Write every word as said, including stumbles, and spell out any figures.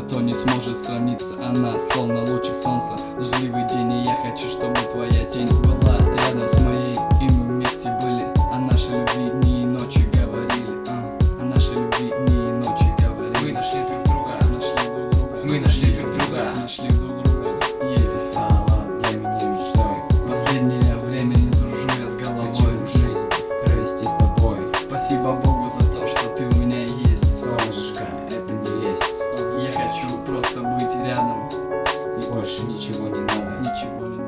зато не сможет сравниться она, словно лучик солнца. Дождливый день, и я хочу, чтобы твоя тень была рядом с моей, и мы вместе были. О нашей любви дни и ночи говорили, а, о нашей любви дни и ночи говорили. Мы нашли друг друга, нашли друг друга, мы нашли друг друга, нашли друг друга. И это стало для меня мечтой. Последнее время не дружу я с головой. Хочу жизнь провести с тобой. Спасибо Богу за то, что ты у меня есть. Солнышко, это не лесть. Я хочу просто быть рядом. И больше ничего не надо. Ничего не